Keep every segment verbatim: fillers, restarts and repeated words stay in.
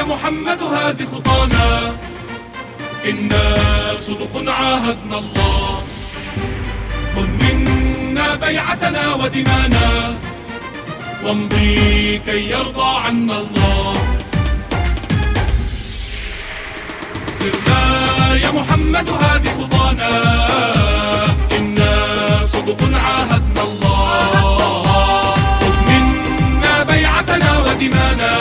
يا محمد هذه خطانا، إنا صدق عاهدنا الله. خذ منا بيعتنا ودمانا، وامضي كي يرضى عنا الله. سرنا يا محمد هذه خطانا، إنا صدق عاهدنا الله. خذ منا بيعتنا ودمانا،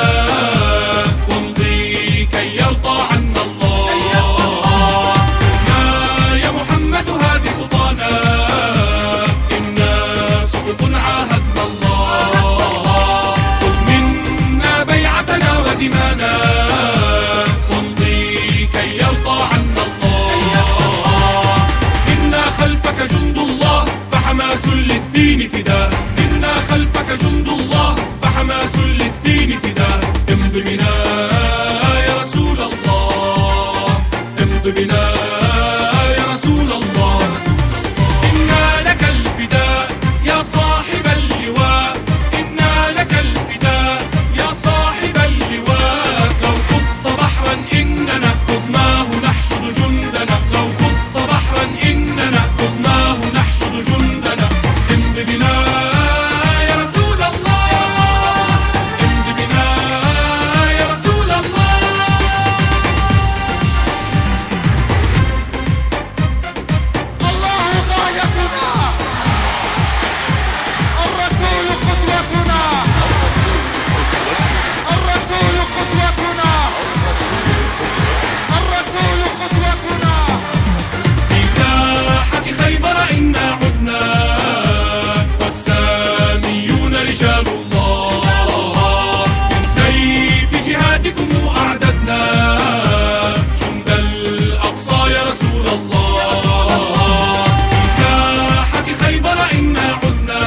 وامضي كي يرضى عنا الله. سرنا يا محمد هذه خطانا، إنا صدق عاهدنا الله. خذ منا بيعتنا ودمانا، وامضي كي يرضى عنا الله. إنا خلفك جند الله فحماس للدين فداه. إنا خلفك جند الله فحماس للدين فداه. امض بنا يا رسول الله، امض بنا يا رسول الله. إنا لك الفداء يا صاحب اللواء، إنا لك الفداء يا صاحب اللواء. لو خضت بحرا إننا خضناه نحشد جندنا، لو خضت بحرا إننا خضناه نحشد جندنا. امض بنا يا رسول الله، امض بنا يا رسول الله. الله غايتنا، الرسول قدوتنا، الرسول قدوتنا، الرسول قدوتنا. في ساحة خيبر إنا عدنا، والساميون رجال الله. من سيف جهادكم أعددنا، جند الأقصى يا رسول الله. في ساحة خيبر إنا عدنا،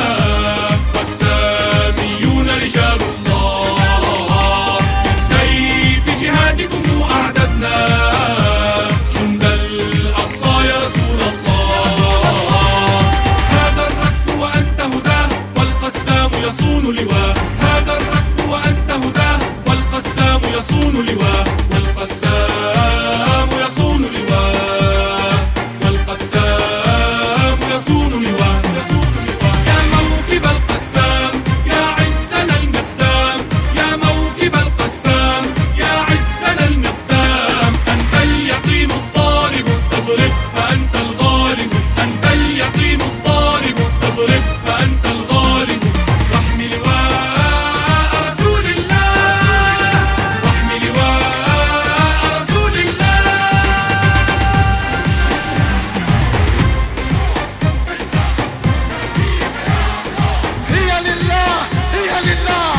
والساميون رجال الله. من سيف جهادكم أعددنا، جند الأقصى يا رسول الله. هذا الركب وأنت هداه، والقسام يصون لواه. هذا الركب وأنت هداه، والقسام يصون لواه. والقسام يصون لواه، والقسام يصون لواه. يا موكب القسام يا عزنا المقدام، يا موكب القسام يا عزنا المقدام. أنت اليقين الضارب تضرب فأنت الغالب، أنت اليقين الضارب تضرب فأنت الغالب. واحمل لواء رسول الله، واحمل لواء رسول الله. هي لله، هي لله،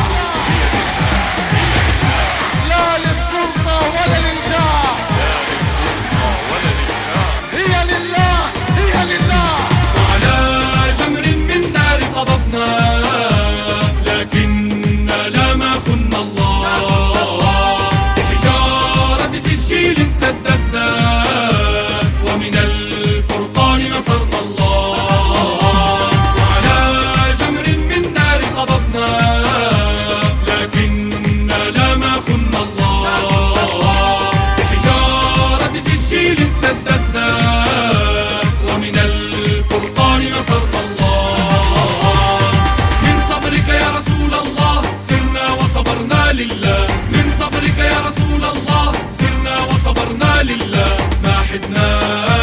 لا للسلطة ولا للجاه. هي لله، هي لله. وعلى جمر من نار قبضنا، لكننا لا ما خنا الله. بحجارة سجيل سددنا، ومن الفرقان نصرنا الله. وعلى جمر من نار قبضنا، لكننا لا ما خنا الله. بحجارة سجيل سددنا، ومن الفرقان نصرنا الله. من صبرك يا رسول الله سرنا وصبرنا لله، من صبرك يا رسول الله سرنا وصبرنا لله. ما حدنا